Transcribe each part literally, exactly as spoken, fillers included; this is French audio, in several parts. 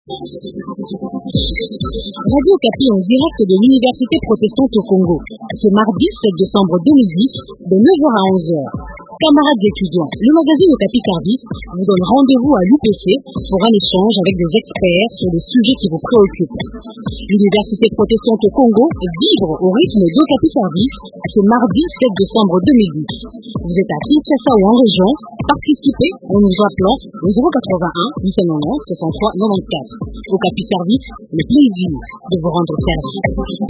Radio Okapi en direct de l'Université protestante au Congo. Ce mardi sept décembre deux mille dix, de neuf heures à onze heures. Camarades étudiants, le magazine Okapi Service vous donne rendez-vous à l'U P C pour un échange avec des experts sur les sujets qui vous préoccupent. L'Université protestante au Congo vibre au rythme d'Okapi Service ce mardi sept décembre deux mille dix. Vous êtes à Kinshasa ou en région, participez en nous appelant au zéro quatre-vingt-un huit cent quatre-vingt-onze soixante-trois quatre-vingt-quatorze. Okapi Service, le plaisir de vous rendre service.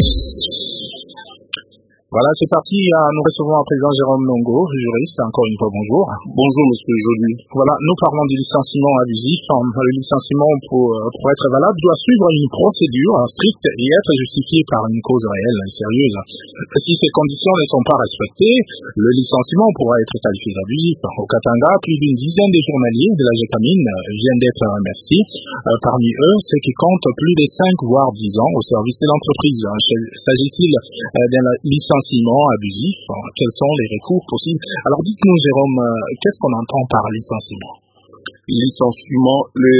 Voilà, c'est parti. Nous recevons à présent Jérôme Nongo, juriste. Encore une fois, bonjour. Bonjour, monsieur Joly. Voilà, nous parlons du licenciement abusif. Le licenciement, pour, pour être valable, doit suivre une procédure stricte et être justifié par une cause réelle et sérieuse. Si ces conditions ne sont pas respectées, le licenciement pourra être qualifié d'abusif. Au Katanga, plus d'une dizaine de journaliers de la Gécamine viennent d'être remerciés. Parmi eux, ceux qui comptent plus de cinq voire dix ans au service de l'entreprise. S'agit-il d'un licenciement abusif? Quels sont les recours possibles? Alors dites-nous, Jérôme, qu'est-ce qu'on entend par licenciement? Licenciement, le,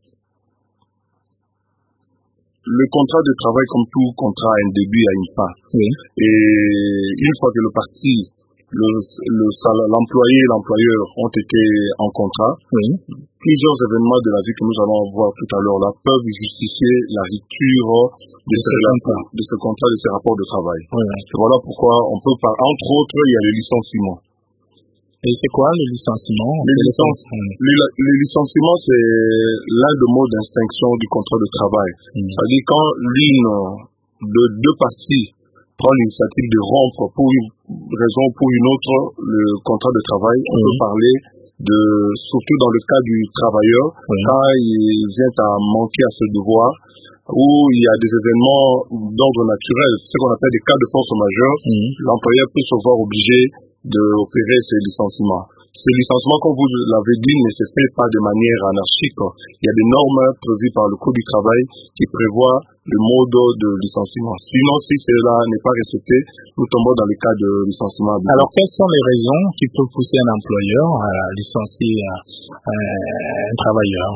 le contrat de travail, comme tout contrat, a un début, a une fin. Oui. Et une fois que le parti, le, le, l'employé et l'employeur ont été en contrat, oui, plusieurs événements de la vie que nous allons voir tout à l'heure là peuvent justifier la rupture de, de, ce, contrat. de ce contrat, de ces rapports de travail. Oui. Voilà pourquoi on peut parler, entre autres, il y a le licenciement. Et c'est quoi le licenciement? Le, licence, le, le licenciement, c'est l'un des mots d'extinction du contrat de travail. Mm. C'est-à-dire quand l'une de deux parties prend l'initiative de rompre pour une raison ou pour une autre le contrat de travail, on mm. peut parler de, surtout dans le cas du travailleur, mm. quand il vient à manquer à ce devoir, où il y a des événements d'ordre naturel, ce qu'on appelle des cas de force majeure, mm. l'employeur peut se voir obligé d'opérer ces licenciements. Ces licenciements, comme vous l'avez dit, ne se fait pas de manière anarchique. Il y a des normes prévues par le Code du travail qui prévoient le mode de licenciement. Sinon, si cela n'est pas respecté, nous tombons dans le cas de licenciement. Alors, quelles sont les raisons qui peuvent pousser un employeur à licencier un travailleur?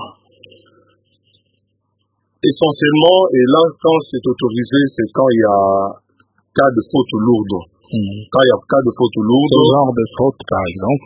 Essentiellement, et là, quand c'est autorisé, c'est quand il y a cas de faute lourde. Mmh. Quand il y a cas de faute lourde. Quel genre de faute, par exemple?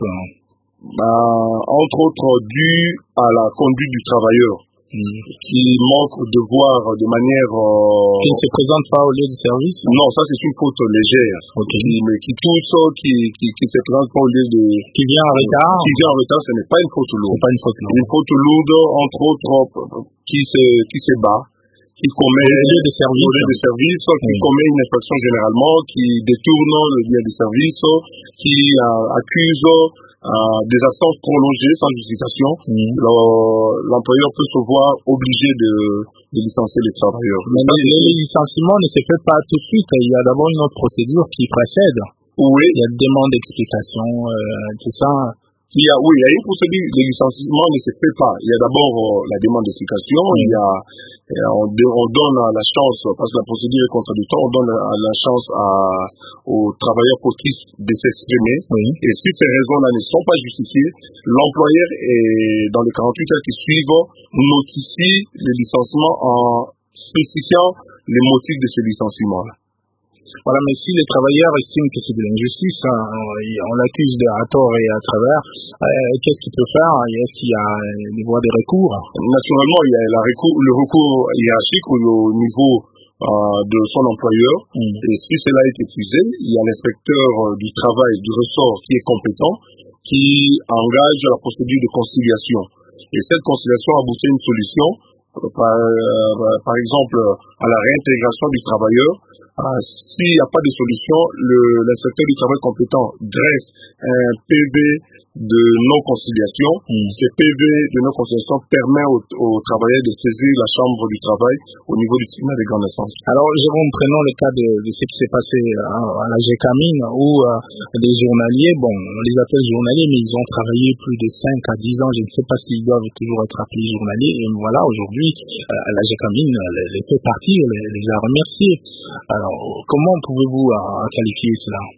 Bah, entre autres, dû à la conduite du travailleur, mmh. qui manque de voir de manière... Euh... Qui ne se présente pas au lieu de service? Non, ça c'est une faute légère. Okay. Qui, mais qui touche, qui, qui, qui se présente pas au lieu de... Qui vient en retard? Qui vient en retard, ce n'est pas une faute lourde. C'est pas une faute lourde. Une faute lourde, entre autres, qui se, qui se bat, qui commet au lieu de service, au lieu de service oui. qui commet une infraction généralement, qui détourne le lien de service, qui euh, accuse euh, des absences prolongées sans justification. Mm. L'employeur peut se voir obligé de, de licencier les travailleurs. Mais le, le licenciement ne se fait pas tout de suite. Il y a d'abord une autre procédure qui précède. Oui. Il y a une demande d'explication, euh, tout ça. Il y a, oui, il y a une procédure. Le licenciement ne se fait pas. Il y a d'abord euh, la demande d'explication. Mm. Il y a On, on donne la chance, parce que la procédure est contradictoire, on donne la, la chance à, aux travailleurs postifs de s'exprimer. Oui. Et si ces raisons-là ne sont pas justifiées, l'employeur, est, dans les quarante-huit heures qui suivent, notifie le licenciement en spécifiant les motifs de ce licenciement-là. Voilà, mais si les travailleurs estiment que c'est de l'injustice, hein, on l'accuse de à tort et à travers, euh, qu'est-ce qu'il peut faire? Est-ce qu'il y a des voies de recours? Naturellement, il y a la recours, le recours hiérarchique au niveau euh, de son employeur. Mm. Et si cela est épuisé, il y a l'inspecteur du travail du ressort qui est compétent, qui engage la procédure de conciliation. Et cette conciliation aboutit à une solution, par, euh, par exemple, à la réintégration du travailleur. Ah, s'il n'y a pas de solution, le, l'inspecteur du travail compétent dresse un P V de non-conciliation. Mm. Ce P V de non-conciliation permet aux, aux travailleurs de saisir la chambre du travail au niveau du tribunal de grande instance. Alors, Jérôme, prenons le cas de, de ce qui s'est passé à, à la Gécamine, où euh, des journaliers, bon, on les appelle journaliers, mais ils ont travaillé plus de cinq à dix ans. Je ne sais pas s'ils doivent toujours être appelés journaliers. Et voilà, aujourd'hui, euh, la Gécamine les, les fait partir, les, les a remerciés. Alors, comment pouvez-vous euh, qualifier cela?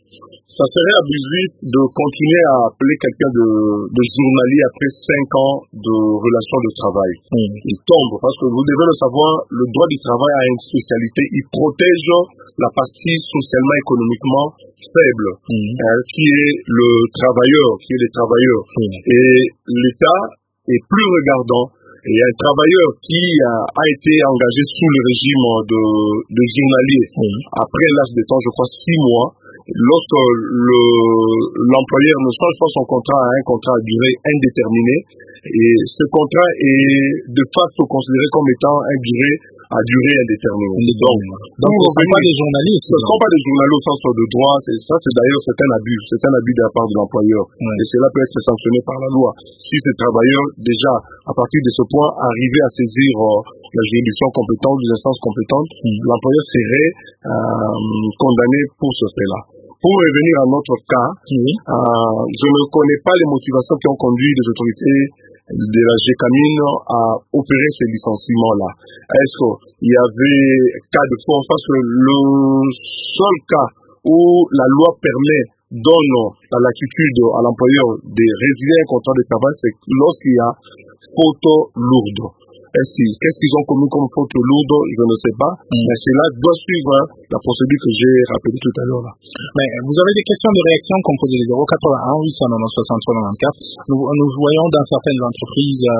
Ça serait abusif de continuer à appeler quelqu'un de, de journalier après cinq ans de relation de travail. Mm. Il tombe, parce que vous devez le savoir, le droit du travail a une spécialité. Il protège la partie socialement, économiquement faible, mm. hein, qui est le travailleur, qui est les travailleurs. Mm. Et l'État est plus regardant. Et un travailleur qui a, a été engagé sous le régime de, de journalier, mm. après l'âge de temps, je crois, six mois, lorsque le, l'employeur ne change pas son contrat à un contrat à durée indéterminée, et ce contrat est de facto considéré comme étant un durée à durée indéterminée. Donc, donc ce ne sont pas des journalistes. Ce ne sont pas des journalistes au sens de droit. C'est, ça, c'est d'ailleurs c'est un abus. C'est un abus de la part de l'employeur. Ouais. Et cela peut être sanctionné par la loi. Si ces travailleurs, déjà, à partir de ce point, arrivaient à saisir euh, la juridiction compétente, les instances compétentes, mm. l'employeur serait euh, condamné pour ce fait-là. Pour revenir à notre cas, mm. euh, je ne connais pas les motivations qui ont conduit les autorités de la GECAMIN à opérer ces licenciements-là. Est-ce qu'il y avait cas de force? Parce que le seul cas où la loi permet, donne la latitude à l'employeur de résilier un contrat de travail, c'est lorsqu'il y a faute lourde. Qu'est-ce qu'ils ont commis comme faute lourde, je ne sais pas, mm. mais cela doit suivre la procédure que j'ai rappelée tout à l'heure là. Mais vous avez des questions de réaction, composez les zéro quatre-vingt-un huit cent quatre-vingt-onze soixante-trois quatre-vingt-quatre. Nous, nous voyons dans certaines entreprises, euh,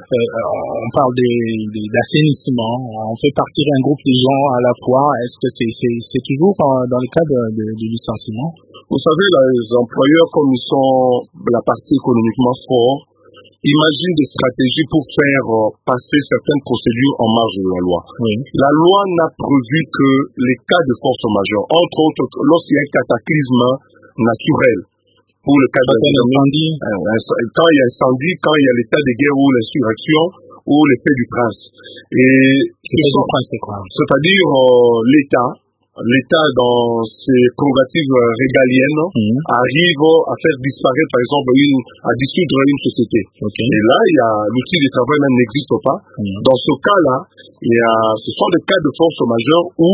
euh, on parle des, des, d'assainissement, on fait partir un groupe de gens à la fois. Est-ce que c'est, c'est, c'est toujours euh, dans le cas de, de, du licenciement? Vous savez, là, les employeurs, comme ils sont la partie économiquement forte, imagine des stratégies pour faire euh, passer certaines procédures en marge de la loi. Oui. La loi n'a prévu que les cas de force majeure, entre autres lorsqu'il y a un cataclysme naturel. Pour le cas d'incendie, quand il y a incendie, quand il y a l'état de guerre ou l'insurrection ou l'effet du prince. Et l'effet du prince, c'est quoi? C'est-à-dire euh, l'État. L'État, dans ses prérogatives régaliennes, mmh. arrive à faire disparaître, par exemple, une, à dissoudre une société. Okay. Et là, il y a, l'outil de travail même n'existe pas. Mmh. Dans ce cas-là, il y a, ce sont des cas de force majeure où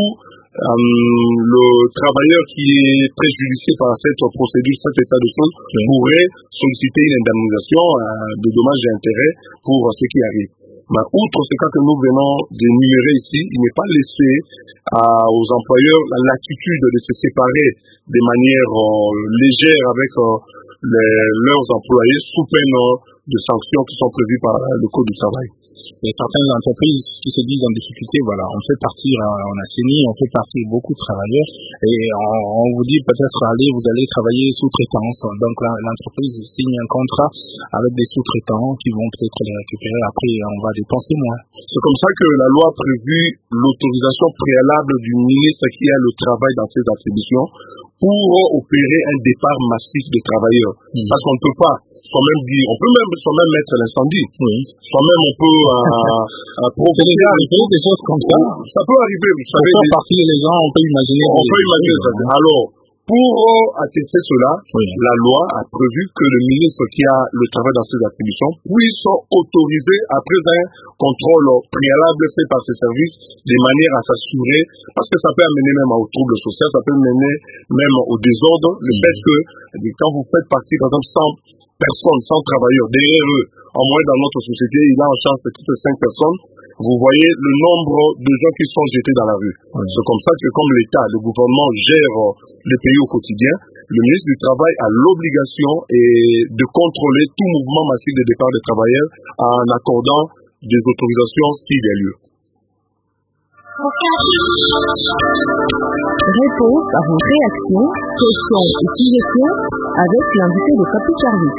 euh, le travailleur qui est préjudicié par cette procédure, cet état de choses, mmh. pourrait solliciter une indemnisation euh, de dommages et intérêts pour ce qui arrive. Mais outre ce cas que nous venons d'énumérer ici, il n'est pas laissé à, aux employeurs la latitude de se séparer de manière euh, légère avec euh, les, leurs employés sous peine euh, de sanctions qui sont prévues par euh, le Code du travail. Il y a certaines entreprises qui se disent en difficulté, voilà, on fait partir, on assainit, on fait partir beaucoup de travailleurs et on, on vous dit peut-être allez, vous allez travailler sous-traitance. Donc là, l'entreprise signe un contrat avec des sous-traitants qui vont peut-être les récupérer. Après, on va dépenser moins. C'est comme ça que la loi a prévu l'autorisation préalable du ministre qui a le travail dans ses attributions pour opérer un départ massif de travailleurs. Mmh. Parce qu'on ne peut pas soi-même dire, on peut même soi-même mettre l'incendie. Oui. Soi-même on peut euh, euh, c'est déjà arrivé des choses comme ça. Ça peut arriver, vous savez. Pour faire partir les gens, on peut imaginer. On peut imaginer ça. Alors, pour euh, attester cela, oui. la loi a prévu que le ministre qui a le travail dans ses attributions puisse autoriser, après un contrôle préalable fait par ses services, de manière à s'assurer, parce que ça peut amener même au trouble social, ça peut mener même au désordre, le mmh. fait que quand vous faites partie, par exemple, cent personnes, cent travailleurs, derrière eux, en moins dans notre société, il a en charge peut-être cinq personnes, vous voyez le nombre de gens qui sont jetés dans la rue. Oui. C'est comme ça que comme l'État, le gouvernement gère le pays au quotidien, le ministre du Travail a l'obligation de contrôler tout mouvement massif de départ des travailleurs en accordant des autorisations s'il y a lieu. Réponse à vos réactions, questions et suggestions avec l'invité de Papi Charlie.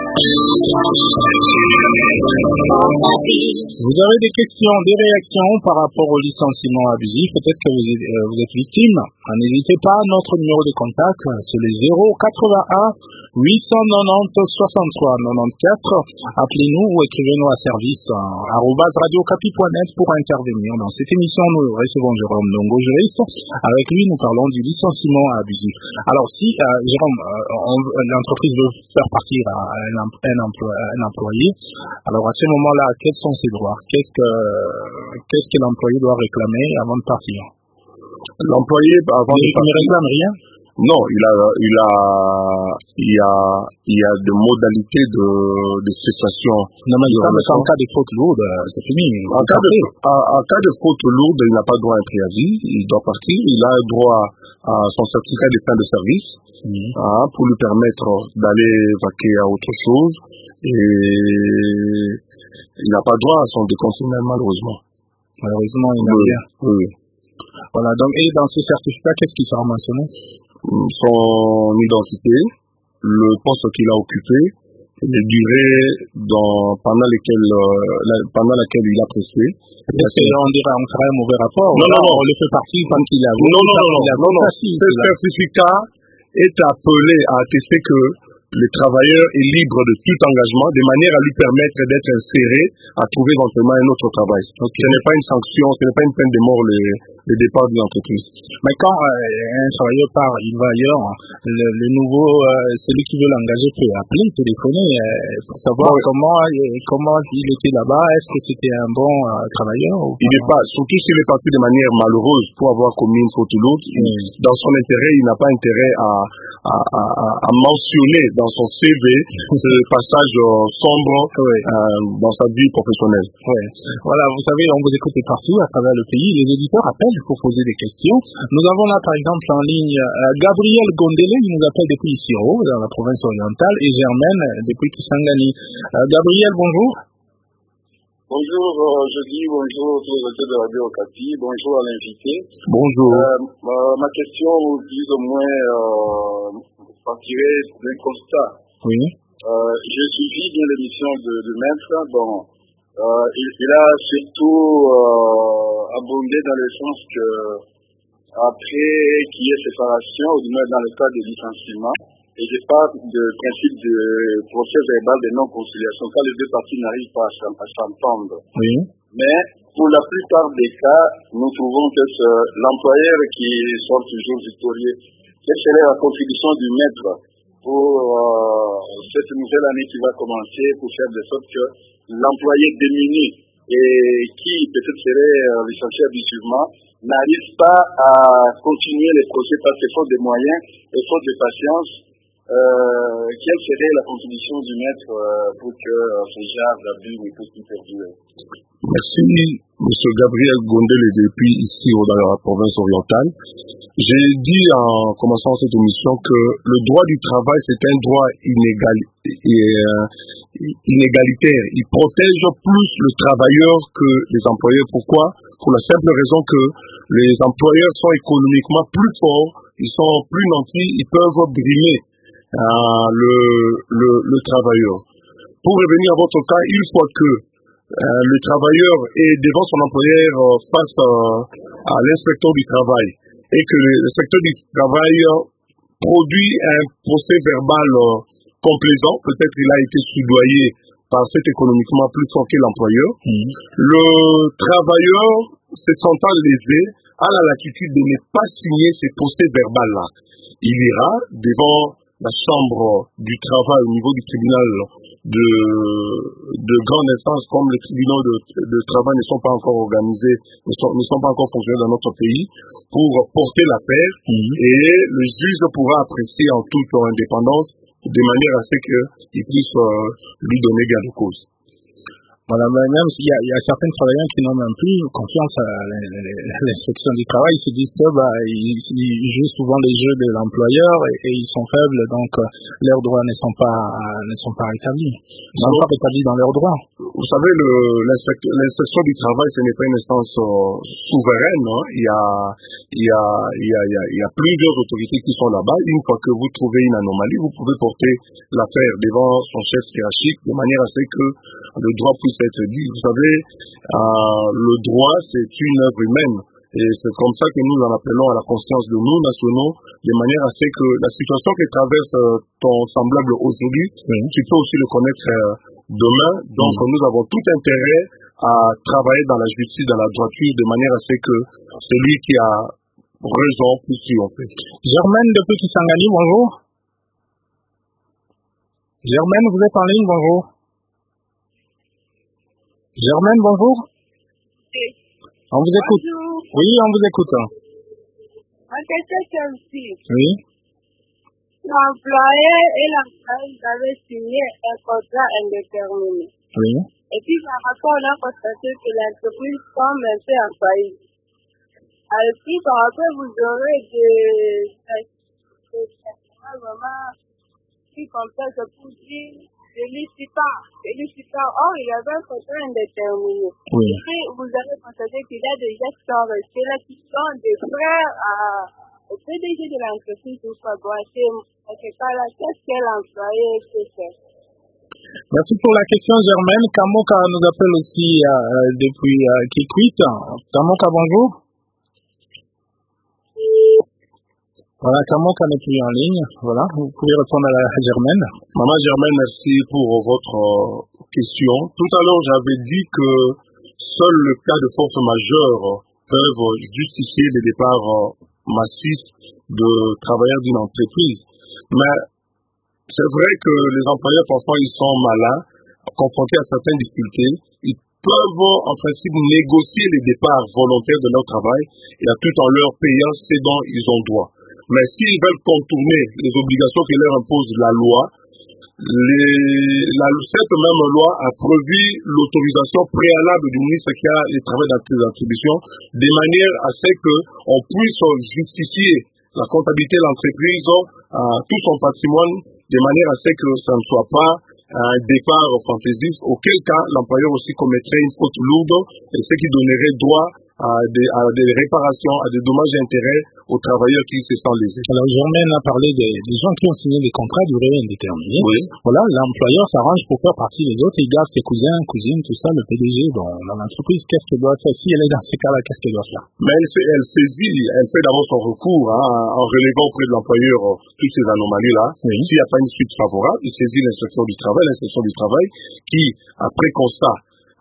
Vous avez des questions, des réactions par rapport au licenciement abusif, peut-être que vous êtes, euh, vous êtes victime. N'hésitez pas, notre numéro de contact, c'est le zéro quatre-vingt-un huit cent quatre-vingt-dix soixante-trois quatre-vingt-quatre. Appelez-nous ou écrivez-nous à service euh, arobase radiocapi point net pour intervenir. Dans cette émission, nous recevons Jérôme Ndongo, juriste. Avec lui, nous parlons du licenciement abusif. Alors, si, euh, Jérôme, euh, on, l'entreprise veut faire partir un, un, emploi, un employé, alors à ce moment-là, quels sont ses droits? Qu'est-ce que, qu'est-ce que l'employé doit réclamer avant de partir? L'employé, avant il ne réclame rien? Non, il a, il a, il y a, il y a des modalités de, de cessation. Non, mais il semble qu'en cas de faute lourde, c'est fini. En cas de, en cas de faute lourde, il n'a pas droit à un préavis, il doit partir, il a droit à son certificat de fin de service, mmh. hein, pour lui permettre d'aller vaquer à autre chose, et il n'a pas droit à son déconseillement, malheureusement. Malheureusement, il n'a oui, rien. Oui. Voilà, donc, et dans ce certificat, qu'est-ce qui sera mentionné? Son identité, le poste qu'il a occupé, les durées dans, pendant, lesquelles, euh, la, pendant laquelle il a presté. Est-ce qu'on dirait on ferait un mauvais rapport? Non, non, non. On le fait partie quand il a vu. Non, non, non, non, non, non. Ce certificat est appelé à attester que le travailleur est libre de tout engagement, de manière à lui permettre d'être inséré, à trouver éventuellement un autre travail. Donc, ce n'est pas une sanction, ce n'est pas une peine de mort le, le départ de l'entreprise. Mais quand euh, un travailleur part, il va ailleurs, le, le nouveau, euh, celui qui veut l'engager peut appeler, téléphoner, euh, pour savoir bon, comment, euh, comment il était là-bas, est-ce que c'était un bon euh, travailleur ou il n'est pas, surtout s'il est parti de manière malheureuse pour avoir commis une faute ou l'autre, mmh. dans son intérêt, il n'a pas intérêt à, à, à, à mentionner dans son C V ce passage euh, sombre oui. euh, dans sa vie professionnelle. Oui. Voilà, vous savez, on vous écoute partout à travers le pays. Les auditeurs appellent pour poser des questions. Nous avons là, par exemple, en ligne euh, Gabriel Gondele, il nous appelle depuis Isiro, dans la province orientale, et Germaine depuis Kisangani. Euh, Gabriel, bonjour. Bonjour, euh, je dis bonjour aux auditeurs de Radio Okapi, bonjour à l'invité. Bonjour. Euh, ma, ma question, plus ou moins, euh, partirait d'un constat. Oui. Euh, j'ai suivi bien l'émission de, de Maître. Bon, euh, il, il a surtout euh, abondé dans le sens que après qu'il y ait séparation, ou du moins dans le cas de licenciement, et je parle de principe de procès verbal de non-conciliation, quand les deux parties n'arrivent pas à s'entendre. Oui. Mais pour la plupart des cas, nous trouvons que c'est l'employeur qui sort toujours victorieux. Quelle serait la contribution du maître pour euh, cette nouvelle année qui va commencer, pour faire de sorte que l'employé démuni et qui peut-être serait euh, licencié abusivement n'arrive pas à continuer les procès parce que faute de moyens et faute de patience, euh, quelle serait la contribution du maître euh, pour que euh, ce genre d'abus ne puisse plus perdurer? Merci, M. Gabriel Gondele, depuis ici dans la province orientale. J'ai dit en commençant cette émission que le droit du travail, c'est un droit inégal, euh, inégalitaire. Il protège plus le travailleur que les employeurs. Pourquoi? Pour la simple raison que les employeurs sont économiquement plus forts, ils sont plus nantis, ils peuvent brimer euh, le, le, le travailleur. Pour revenir à votre cas, une fois que euh, le travailleur est devant son employeur euh, face euh, à l'inspecteur du travail, et que l'inspecteur du travail produit un procès verbal complaisant, peut-être il a été soudoyé par cet économiquement plus fort que l'employeur. Mmh. Le travailleur, se sentant lésé, a la latitude de ne pas signer ces procès verbal-là. Il ira devant la chambre du travail au niveau du tribunal de, de grande instance, comme les tribunaux de, de travail ne sont pas encore organisés, ne sont, ne sont pas encore fonctionnels dans notre pays, pour porter l'affaire, mmh. et le juge pourra apprécier en toute indépendance, de manière à ce qu'il puisse euh, lui donner gain de cause. Voilà, mais même s'il y a, il y a certains travailleurs qui n'ont même plus confiance à l'inspection du travail, ils se disent que bah, ils, ils jouent souvent les jeux de l'employeur et, et ils sont faibles, donc euh, leurs droits ne sont pas ne sont pas rétablis. Ils ne sont pas rétablis dans leurs droits. Vous savez, l'inspection du travail, ce n'est pas une instance euh, souveraine. Hein. Il, y a, il, y a, il, y a, il, y a, il y a plusieurs autorités qui sont là-bas. Une fois que vous trouvez une anomalie, vous pouvez porter l'affaire devant son chef hiérarchique de manière à ce que le droit puisse être dit. Vous savez, euh, le droit, c'est une œuvre humaine. Et c'est comme ça que nous en appelons à la conscience de nous, nationaux, de manière à ce que la situation que traverse euh, ton semblable aujourd'hui, mmh. tu peux aussi le connaître euh, demain. Donc, mmh. nous avons tout intérêt à travailler dans la justice, dans la droiture, de manière à ce que celui qui a raison puisse triompher. Germaine depuis Kisangani, bonjour. Germaine, vous êtes en ligne, bonjour. Germaine, bonjour. Oui. On vous écoute. Bonjour. Oui, on vous écoute. Ma question c'est aussi. Oui. l'employeur et l'employé avaient signé un contrat indéterminé. Oui. Et puis, par rapport, on a constaté que l'entreprise tombe un peu en faillite. Alors, si par rapport, vous aurez des traitements vraiment qui complexes pour dire félicitant, félicitant. Or, il y avait un contrat indéterminé. Oui. Et puis, vous avez constaté qu'il y a des gens qui sont restés là, qui sont des frères à, au P D G de l'entreprise pour fabriquer quelque part là, qu'est-ce que l'employé peut faire? Merci pour la question, Germaine. Kamoka nous appelle aussi euh, depuis euh, Kikwit. Kamoka, bonjour. Voilà, Kamoka n'est plus en ligne. Voilà, vous pouvez répondre à, la, à Germaine. Maman Germaine, merci pour votre euh, question. Tout à l'heure, j'avais dit que seul le cas de force majeure peuvent justifier le départ euh, massif de travailleurs d'une entreprise. Mais c'est vrai que les employeurs, parfois, ils sont malins, confrontés à certaines difficultés. Ils peuvent, en principe, négocier les départs volontaires de leur travail et à tout en leur payant ce dont ils ont droit. Mais s'ils veulent contourner les obligations que leur impose la loi, les, la, cette même loi a prévu l'autorisation préalable du ministre qui a les travaux d'attribution de manière à ce qu'on puisse justifier la comptabilité de l'entreprise à tout son patrimoine de manière à ce que ça ne soit pas un départ fantaisiste, auquel cas l'employeur aussi commettrait une faute lourde et ce qui donnerait droit à des, à des réparations, à des dommages et intérêts aux travailleurs qui se sentent lésés. Alors, Germaine a parlé des, des gens qui ont signé des contrats à durée indéterminée. Oui. Voilà, l'employeur s'arrange pour faire partie des autres, il garde ses cousins, cousines, tout ça, le P D G, bon, dans l'entreprise, qu'est-ce qu'elle doit faire? Si elle est dans ces cas-là, qu'est-ce qu'elle doit faire? Mais elle, elle saisit, elle fait d'abord son recours, hein, en relevant auprès de l'employeur euh, toutes ces anomalies-là. Oui. S'il n'y a pas une suite favorable, il saisit l'inspection du travail, l'inspection du travail, qui, après constat,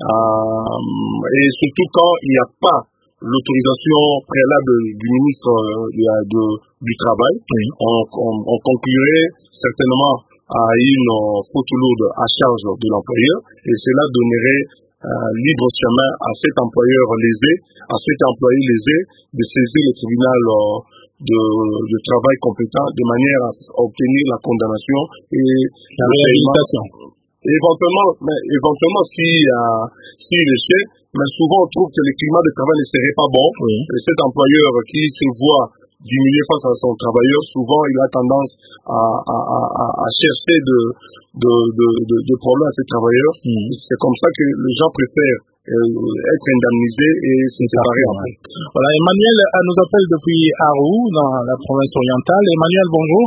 euh, et surtout quand il n'y a pas l'autorisation préalable du ministre euh, de, de, du Travail, oui. on, on, on conclurait certainement à une euh, faute lourde à charge de l'employeur et cela donnerait euh, libre chemin à cet employeur lésé, à cet employé lésé de saisir le tribunal euh, de, de travail compétent de manière à obtenir la condamnation et la réhabilitation. Éventuellement, mais éventuellement si, euh, si il échec, mais souvent on trouve que le climat de travail ne serait pas bon. Oui. Et cet employeur qui se voit diminuer face à son travailleur, souvent il a tendance à, à, à, à chercher de, de, de, de, de problèmes à ses travailleurs. Mm. C'est comme ça que les gens préfèrent euh, être indemnisés et se séparer après. Voilà, Emmanuel nous appelle depuis Arou, dans la province orientale. Emmanuel, bonjour.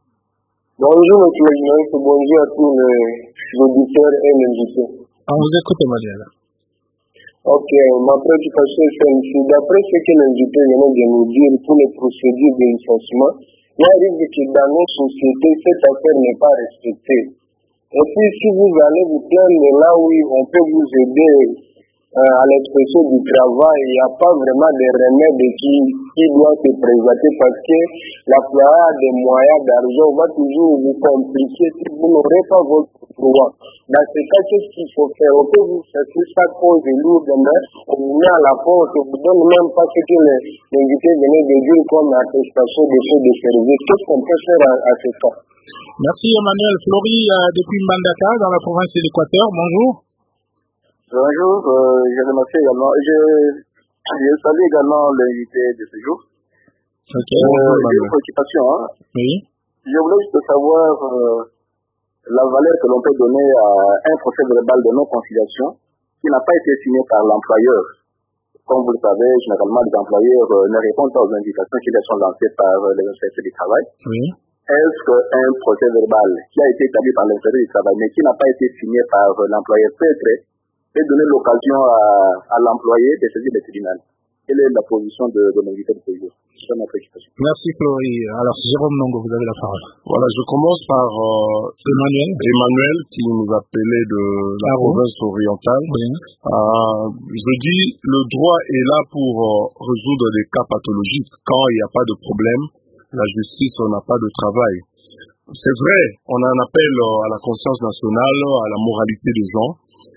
Bonjour, M. Journaliste, bonjour à tous les auditeurs et les invités. On vous écoute, Emmanuel. Ok, ma préoccupation est celle-ci. D'après ce que l'invité vient de nous dire pour les procédures de licenciement, il arrive que dans nos sociétés, cette affaire n'est pas respectée. Et puis, si vous allez vous plaindre là où on peut vous aider euh, à l'expression du travail, il n'y a pas vraiment de remède qui, qui doit se présenter parce que l'employeur a des moyens d'argent, va toujours vous compliquer si vous n'aurez pas votre droit. Dans ce cas, qu'est-ce qu'il faut faire? On peut vous chercher ça cause lourde, mais on vous met à la porte, on vous donne même pas ce que l'invité venait de dire comme attestation de fait de service. Qu'est-ce qu'on peut faire à, à ce cas? Merci Emmanuel. Flori, euh, depuis Mbandaka, dans la province de l'Équateur, bonjour. Bonjour, euh, je remercie également. Je, je salue également l'invité de ce jour. Ok. Euh, J'ai une préoccupation. Hein. Oui. Je voulais juste savoir euh, la valeur que l'on peut donner à un procès verbal de non-conciliation qui n'a pas été signé par l'employeur. Comme vous le savez, généralement, les employeurs euh, ne répondent pas aux invitations qui leur sont lancées par euh, les inspecteurs du travail. Oui. Est-ce qu'un procès verbal qui a été établi par l'inspecteur du travail, mais qui n'a pas été signé par euh, l'employeur, peut être peut donner l'occasion à, à l'employé de saisir le tribunal? Quelle est la position de, de l'invité de ce jour? C'est ma préoccupation. Merci Flori. Alors, Jérôme Nongo, vous avez la parole. Voilà, je commence par euh, Emmanuel. Emmanuel qui nous appelait de la ah province bon? orientale. Oui. Euh, je dis, le droit est là pour euh, résoudre des cas pathologiques. Quand il n'y a pas de problème, la justice n'a pas de travail. C'est vrai, on en appelle euh, à la conscience nationale, à la moralité des gens.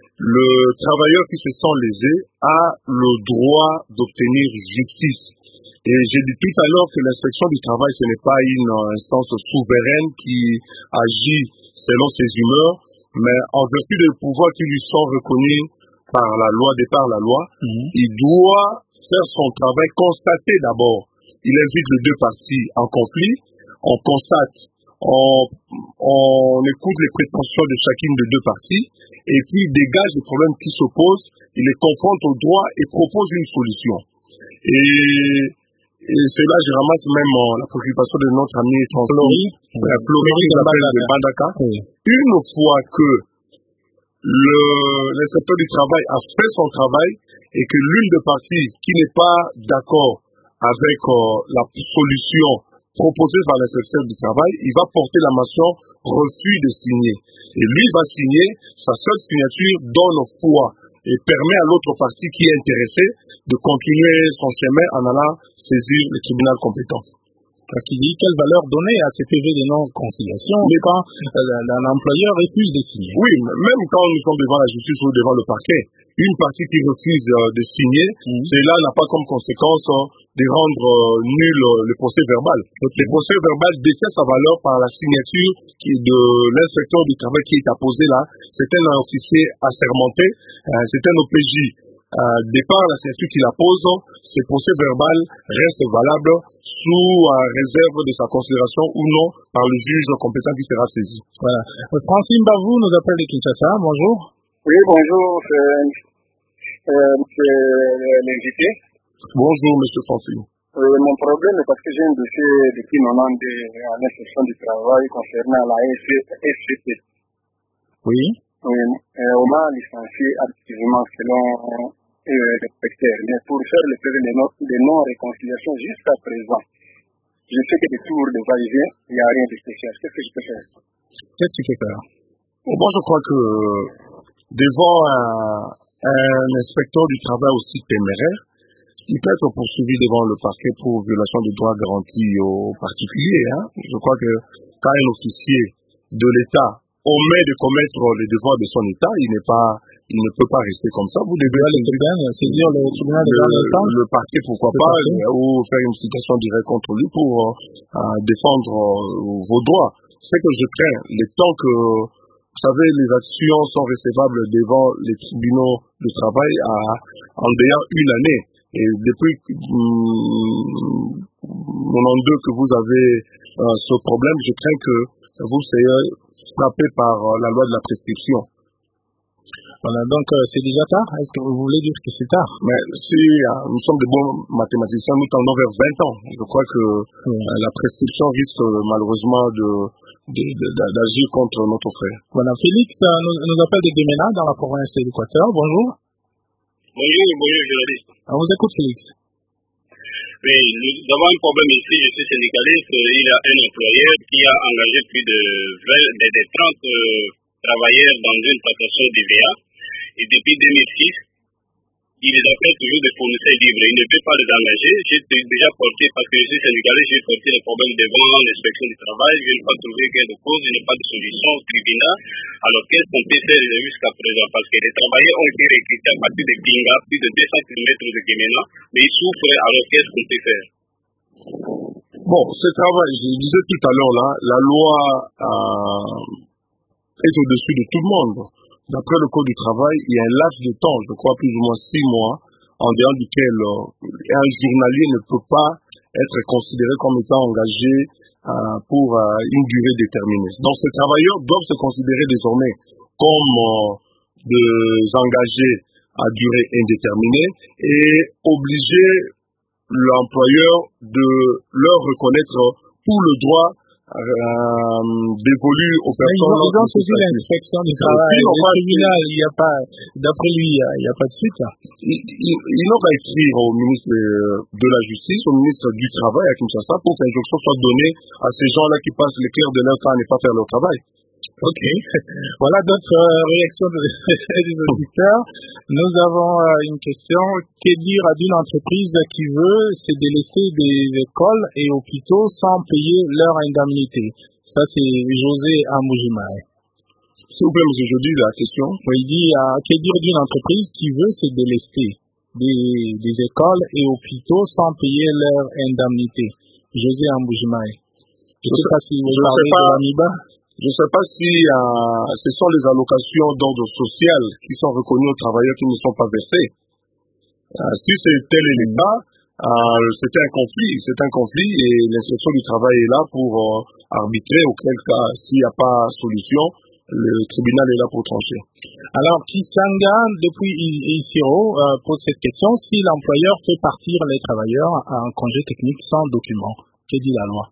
Le travailleur qui se sent lésé a le droit d'obtenir justice. Et j'ai dit tout à l'heure que l'inspection du travail, ce n'est pas une instance souveraine qui agit selon ses humeurs, mais en vertu des pouvoirs qui lui sont reconnus par la loi, de par la loi, mmh. il doit faire son travail, constater d'abord. Il invite les deux parties en conflit, on constate, on, on écoute les prétentions de chacune des deux parties, et puis il dégage les problèmes qui s'opposent, il les confronte au droit et propose une solution. Et, et c'est là que je ramasse même euh, la préoccupation de notre ami Flori, la Flori de Bandaka. Oui. Une fois que le, le secteur du travail a fait son travail et que l'une des parties qui n'est pas d'accord avec euh, la solution proposée par le secteur du travail, il va porter la mention refus de signer. Et lui va signer, sa seule signature donne foi et permet à l'autre partie qui est intéressée de continuer son chemin en allant saisir le tribunal compétent. Parce qu'il dit quelle valeur donner à ces P V de non-conciliation quand l'employeur refuse de signer. Oui, même quand nous sommes devant la justice ou devant le parquet, une partie qui refuse euh, de signer, mmh. cela n'a pas comme conséquence euh, de rendre euh, nul euh, le procès verbal. Okay. Le procès verbal détient sa valeur par la signature qui, de l'inspecteur du travail qui est apposé là. C'est un officier assermenté, euh, c'est un O P J. Euh, départ la signature qu'il appose, ce procès verbal reste valable sous euh, réserve de sa considération ou non par le juge compétent qui sera saisi. Voilà. Francine Bavou nous appelle de Kinshasa. Bonjour. Oui, bonjour, euh, euh, monsieur l'invité. Bonjour, monsieur Francine. Euh, mon problème est parce que j'ai un dossier depuis quatre-vingt-dix à l'inspection du travail concernant la S C P. Oui. Oui, euh, on m'a licencié activement selon euh, l'inspecteur, mais pour faire le P V de non-réconciliation jusqu'à présent, je sais que des tours de va-et-vient, il n'y a rien de spécial. Qu'est-ce que je peux faire? Qu'est-ce que tu peux faire? Bon, moi, je crois que devant un, un inspecteur du travail aussi téméraire, il peut être poursuivi devant le parquet pour violation des droits garantis aux particuliers. Hein. Je crois que quand un officier de l'État omet de commettre les devoirs de son État, il n'est pas, il ne peut pas rester comme ça. Vous devez aller saisir le tribunal de l'État, le parquet, pourquoi pas, ou faire une citation directe contre lui pour euh, défendre euh, vos droits. C'est que je crains, le temps que, vous savez, les actions sont recevables devant les tribunaux de travail à, en ayant une année. Et depuis hum, quatre-vingt-deux que vous avez euh, ce problème, je crains que vous soyez frappé par euh, la loi de la prescription. Voilà, donc euh, c'est déjà tard. Est-ce que vous voulez dire que c'est tard? Mais si euh, nous sommes de bons mathématiciens, nous tendons vers vingt ans. Je crois que oui. euh, la prescription risque euh, malheureusement de, de, de, d'agir contre notre frère. Voilà, Félix euh, nous, nous appelle de Guémena dans la province de l'Équateur. Bonjour. Bonjour, bonjour, journaliste. On vous écoute, Félix. Oui, nous avons un problème ici. Je suis syndicaliste. Il y a un employeur qui a engagé plus de, vingt, de, de trente euh, travailleurs dans une plantation d'I V A. Et depuis deux mille six, il les appelle toujours des fournisseurs libres. Il ne peut pas les engager. J'ai déjà porté, parce que je suis syndicaliste, j'ai porté les problèmes devant l'inspection du travail. Je n'ai pas trouvé gain de cause, je n'ai pas de solution au tribunal. Alors qu'est-ce qu'on peut faire jusqu'à présent? Parce que les travailleurs ont été recrutés à partir de Kinga, plus de deux cents kilomètres de Guémena, mais ils souffrent. Alors qu'est-ce qu'on peut faire? Bon, ce travail, je disais tout à l'heure là, la loi euh, est au-dessus de tout le monde. D'après le Code du travail, il y a un laps de temps, je crois plus ou moins six mois, en dehors duquel euh, un journalier ne peut pas être considéré comme étant engagé euh, pour euh, une durée déterminée. Donc ces travailleurs doivent se considérer désormais comme euh, des engagés à durée indéterminée et obliger l'employeur de leur reconnaître tout le droit Euh, dévolu aux personnes. Ils ont, ils ont saisi l'inspection du travail. Le tribunal, il n'y a pas, d'après lui, il n'y a, a pas de suite. Il, il, il n'aura qu'à écrire au ministre de la Justice, au ministre du Travail à Kinshasa, pour qu'injonction soit donnée à ces gens-là qui passent le clair de leur temps à ne pas faire leur travail. Ok. Voilà d'autres euh, réactions de, des auditeurs. Nous avons euh, une question. Que dire à d'une entreprise qui veut se délester des écoles et hôpitaux sans payer leur indemnité? Ça, c'est José Amoujimae. S'il vous plaît, monsieur, je dis la question. Il dit, euh, que dire d'une entreprise qui veut se délester des, des écoles et hôpitaux sans payer leur indemnité. José Amboujimaï. Je ne sais pas si vous parlez de l'AMIBA. Je ne sais pas si euh, ce sont les allocations d'ordre social qui sont reconnues aux travailleurs qui ne sont pas versés. Euh, si c'est tel est le cas, euh, c'est un conflit, c'est un conflit et l'inspection du travail est là pour euh, arbitrer, auquel cas, s'il n'y a pas solution, le tribunal est là pour trancher. Alors, Kisanga, depuis Isiro, euh, pose cette question, si l'employeur fait partir les travailleurs en congé technique sans document, que dit la loi?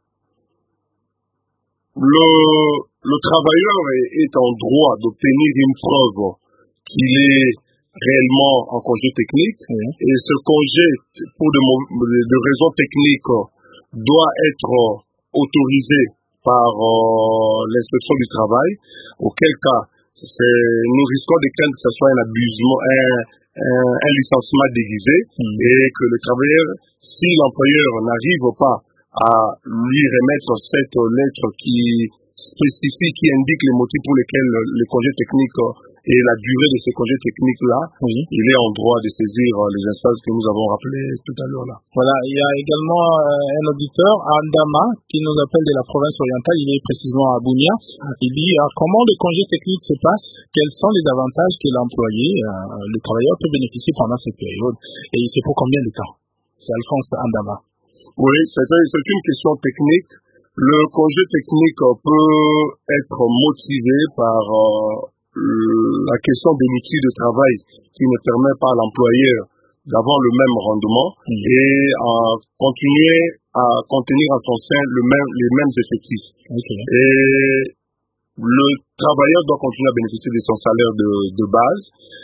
Le, le travailleur est, est en droit d'obtenir une preuve qu'il est réellement en congé technique, oui. Et ce congé, pour de, de raisons techniques, doit être autorisé par euh, l'inspection du travail, auquel cas nous risquons de craindre que ce soit un abusement, un, un, un licenciement déguisé, mm. Et que le travailleur, si l'employeur n'arrive pas à lui remettre cette lettre qui spécifie, qui indique les motifs pour lesquels le congé technique et la durée de ces congés techniques-là, oui. Il est en droit de saisir les instances que nous avons rappelées tout à l'heure là. Voilà, il y a également euh, un auditeur, Andama, qui nous appelle de la province orientale, il est précisément à Bounia. Il dit euh, comment le congé technique se passe, quels sont les avantages que l'employé, euh, le travailleur peut bénéficier pendant cette période, et c'est pour combien de temps? C'est Alphonse Andama. Oui, c'est une question technique. Le congé technique peut être motivé par euh, la question de l'outil de travail qui ne permet pas à l'employeur d'avoir le même rendement mmh. Et à continuer à contenir en son sein le même, les mêmes effectifs. Okay. Et le travailleur doit continuer à bénéficier de son salaire de, de base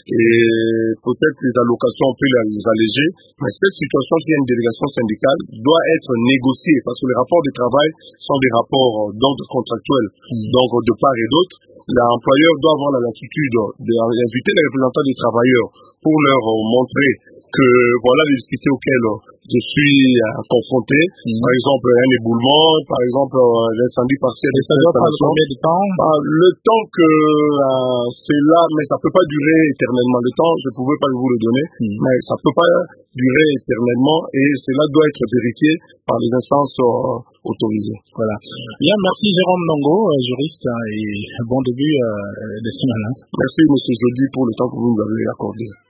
et peut-être les allocations, on peut les alléger, mais cette situation qui est une délégation syndicale doit être négociée parce que les rapports de travail sont des rapports d'ordre contractuel, mmh. Donc de part et d'autre. L'employeur doit avoir la latitude d'inviter les représentants des travailleurs pour leur montrer que voilà les difficultés auxquelles je suis confronté. Mmh. Par exemple, un éboulement, par exemple, l'incendie partiel de l'installation. Combien de temps? Le temps que euh, c'est là, mais ça peut pas durer éternellement. Le temps, je ne pouvais pas vous le donner, mmh. Mais ça peut pas durer éternellement et cela doit être vérifié par les instances euh, autorisées. Voilà. Bien, merci Jérôme Nongo, juriste, et bon début euh, de semaine. Merci, monsieur Jody, pour le temps que vous nous avez accordé.